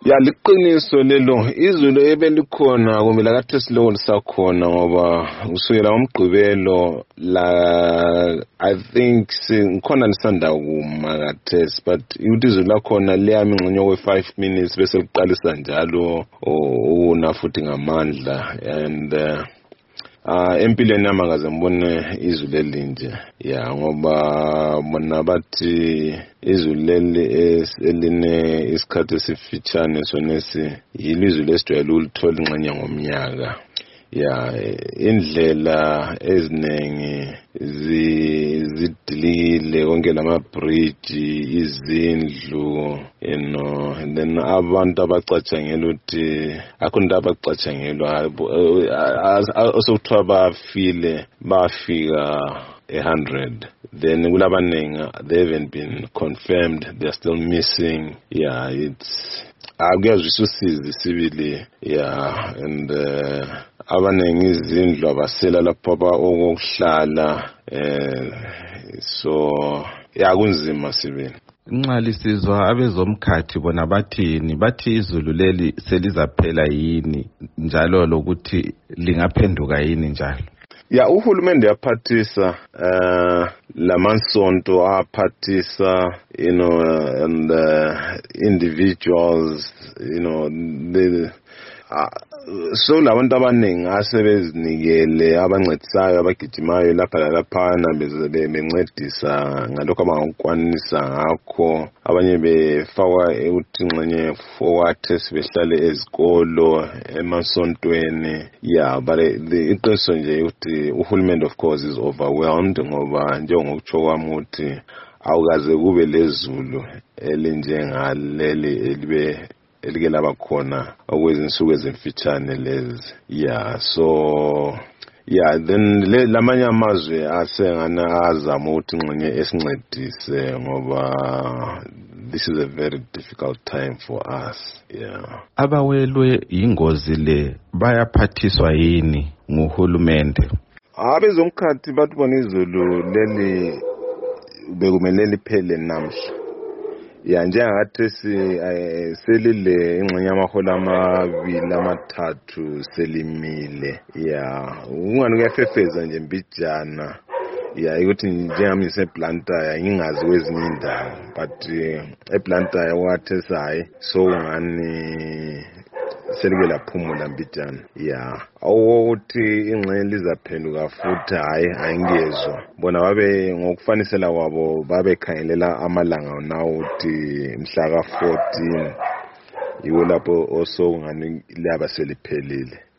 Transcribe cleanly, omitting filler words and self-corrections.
Ya liqiniso lelo izulu ebelikhona kumbe lakade silowo lisakhona ngoba usukela ngomgqibelo la I think ngikhona lisanda kuma khathesi but ukuthi izulu lakhona liyami ngxenye kwe 5 minutes bese liqalisa njalo una futhi ngamandla and empilweni yami akaze ngibone izulu elinje ya ngoba bona bathi izulu leli eline isikhathi esifitshane sonesi yilizulu esijwayele ulithola ingxenye ngomnyaka ya indlela ezinengi zidilikile konke lama bridge izindlu and then abantu abacatshangela ukuthi akhona abacatshangelwa osokuthiwa bafika 100 then kulabanengi they haven't been confirmed, they are still missing. Yeah, it's akuyazwisa usizi sibili yeah and abanengi izindlu abasela lapho okokuhlala so yakunzima sibili. Nxali sizwa abezomkhathi bona bathi izulu leli selizaphela yini njalo lokuthi lingaphenduka yini njalo. Ya uhulumende yaphathisa lamansonto aphathisa and individuals so labantu abaningi asebezinikele abancedisayo abagijimayo lapha lalaphana bencedisa ngalokho abangakwanisa ngakho abanye befakwa ukuthi ngxenye forward sibehlale ezikolo emasontweni yeah but iqiniso nje ukuthi uhulumende of course is overwhelmed ngoba njengokutsho kwami ukuthi awukaze kube lezulu elinjengaleli elike laba khona okwezinsuku ezimfitshane lezi yeah so yeah then lamanye amazwe asengana azama ukuthi ngxenye esincedise ngoba this is a very difficult time for us yeah. Abawelwe ingozi le bayaphathiswa yini nguhulumende? Abezomkhathi bathi bona izulu leli bekumele liphele namhla ya njengakathi selile ingxenye yamahola amabili amathathu selimile ya ungani kuyafefeza nje mbijana ya ukuthi njengami ngiseplanta ngingazi kwezinye indawo but eplanta wathi sayi so ngani selike laphumula mbijana ya awukuthi ingxenye lizaphenduka futhi hayi ayingezwa bona babe ngokufanisela kwabo babekhangelela amalanga nawo uthi mhla ka 14 yiwo lapho osongani laba seliphelile.